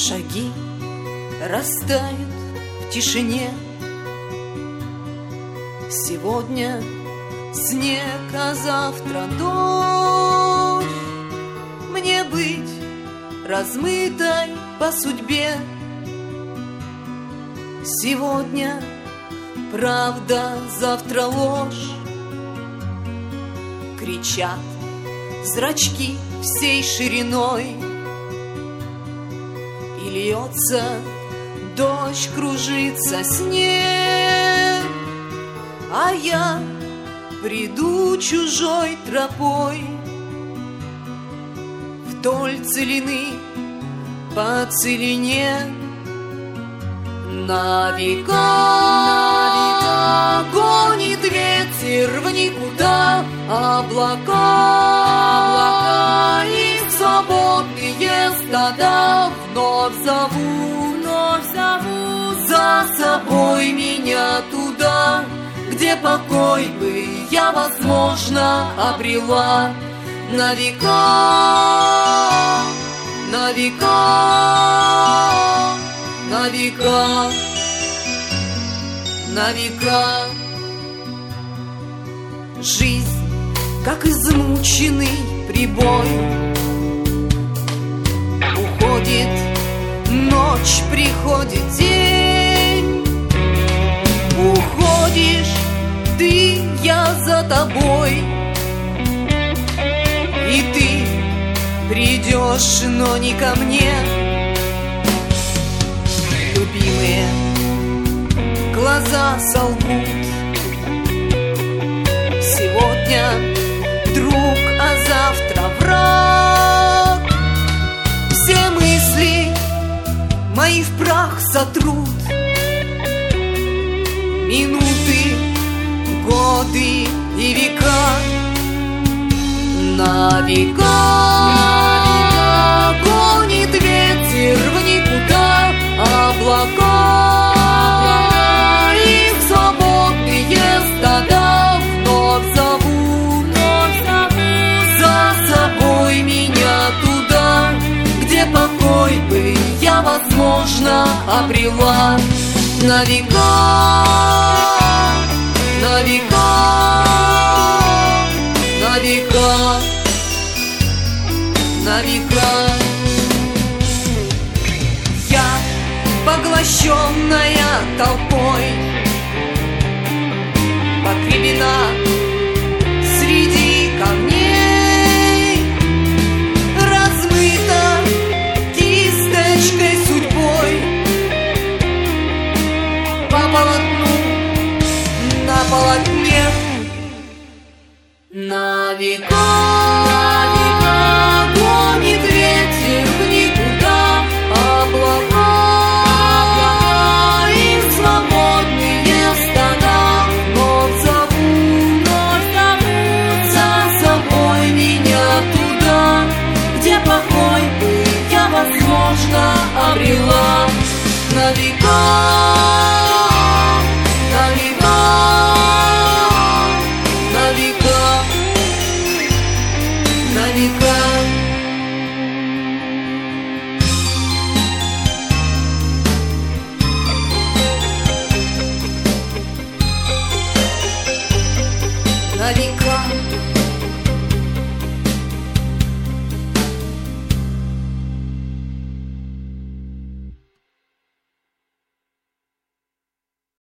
Шаги растают в тишине. Сегодня снег, а завтра дождь. Мне быть размытой по судьбе. Сегодня правда, завтра ложь. Кричат зрачки всей шириной, и льется дождь, кружится снег, а я бреду чужой тропой вдоль целины по целине. На века гонит ветер в никуда облака, и свободные стада вновь зову за собой меня туда, где покой бы я, возможно, обрела. На века, на века, на века, на века. Жизнь, как измученный прибой, уходит ночь, приходит день. Уходишь ты, я за тобой, и ты придешь, но не ко мне. Любимые глаза солгут. Сегодня друг, а завтра враг. Все мысли мои в прах сотрут. Минуты, годы и века. На века гонит ветер в никуда облака, и свободные стада вновь зовут за собой меня туда, где покой бы я, возможно, обрела. На века, на века, на века, на века. Я, поглощенная толпой, погребена среди камней, размыта кисточкой судьбой по полотну, на полотне. На века гонит ветер в никуда облака, и свободные стада вновь зовут за собой меня туда, где покой бы я, возможно, обрела. На века, на века, на века, на века. На века.